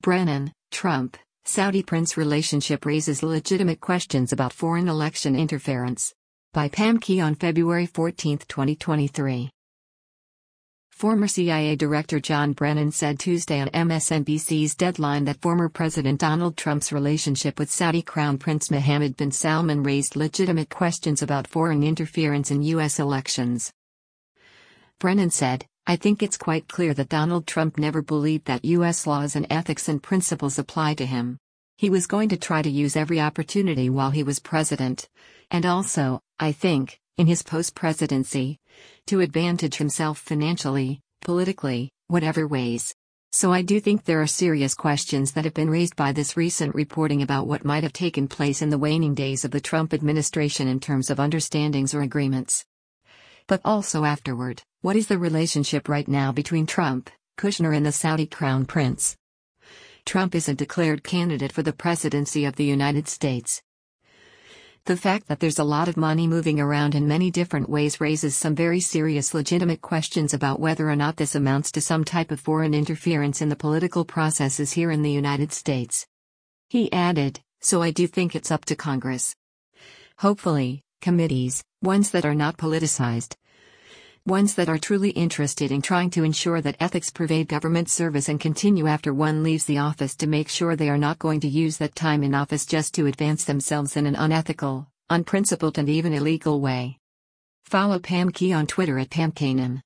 Brennan, Trump, Saudi prince relationship raises legitimate questions about foreign election interference. By Pam Key on February 14, 2023. Former CIA Director John Brennan said Tuesday on MSNBC's Deadline that former President Donald Trump's relationship with Saudi Crown Prince Mohammed bin Salman raised legitimate questions about foreign interference in U.S. elections. Brennan said, "I think it's quite clear that Donald Trump never believed that U.S. laws and ethics and principles apply to him. He was going to try to use every opportunity while he was president. And also, I think, in his post-presidency, to advantage himself financially, politically, whatever ways. So I do think there are serious questions that have been raised by this recent reporting about what might have taken place in the waning days of the Trump administration in terms of understandings or agreements. But also afterward, what is the relationship right now between Trump, Kushner and the Saudi Crown Prince? Trump is a declared candidate for the presidency of the United States. The fact that there's a lot of money moving around in many different ways raises some very serious legitimate questions about whether or not this amounts to some type of foreign interference in the political processes here in the United States." He added, "So I do think it's up to Congress. Hopefully, committees, ones that are not politicized. Ones that are truly interested in trying to ensure that ethics pervade government service and continue after one leaves the office to make sure they are not going to use that time in office just to advance themselves in an unethical, unprincipled and even illegal way." Follow Pam Key on Twitter at PamKanan.